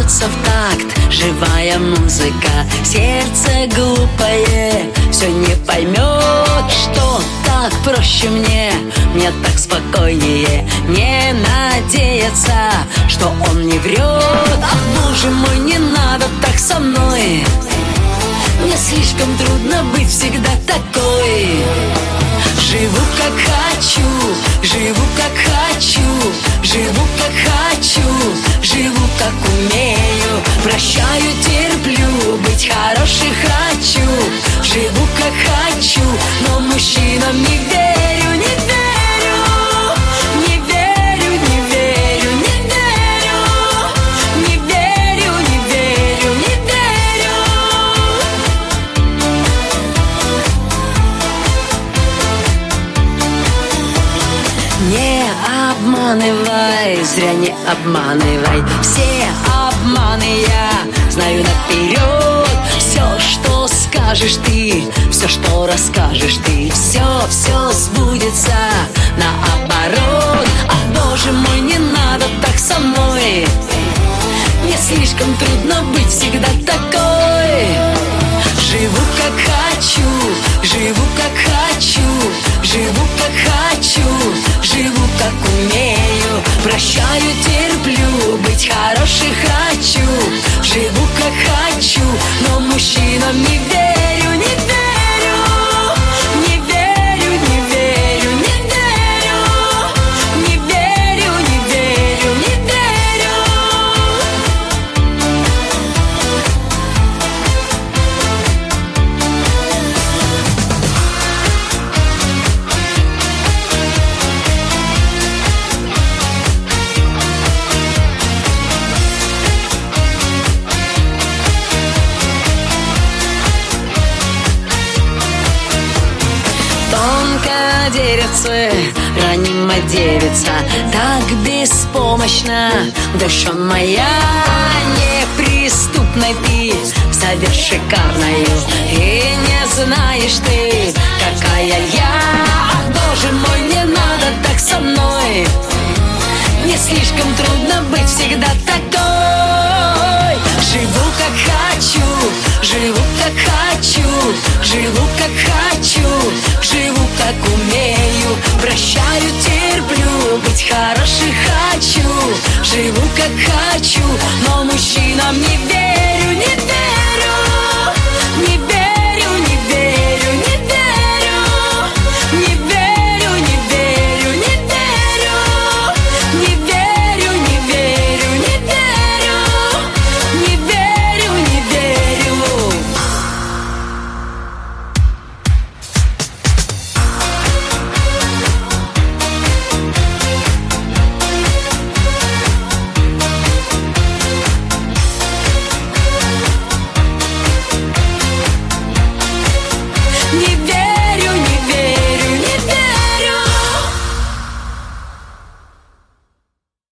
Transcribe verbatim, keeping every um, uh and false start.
бьется в такт живая музыка. Сердце глупое все не поймет, что так проще мне, мне так спокойнее не надеяться, что он не врет. Ах, боже мой, не надо так со мной, мне слишком трудно быть всегда такой. Живу как хочу, живу как хочу, живу как хочу, живу как умею. Прощаю, терплю, быть хорошей хочу. Живу как хочу, но мужчинам не верю, не верю, не верю, не верю, не верю, не верю, не верю, не верю. Не обманывай, зря не обманывай. Все обманы я знаю наперед. Все, что скажешь ты, все, что расскажешь ты, все, все сбудется наоборот. Ах, боже мой, не надо так со мной, мне слишком трудно быть всегда такой. Живу как хочу, живу как хочу, живу как хочу, живу как умею. Прощаю, терплю, быть хорошей хочу. Живу как хочу, но мужчинам не верю, не верю, не верю, не верю, не верю, не верю, не верю, не верю. Деревце, ранима девица, так беспомощна душа моя. Неприступной ты, завер шикарною, и не знаешь ты, какая я. Ах, боже мой, не надо так со мной, мне слишком трудно быть всегда такой. Живу как хочу, живу как хочу, живу как хочу, живу как умею. Прощаю, терплю, быть хорошей хочу. Живу как хочу, но мужчинам не верю.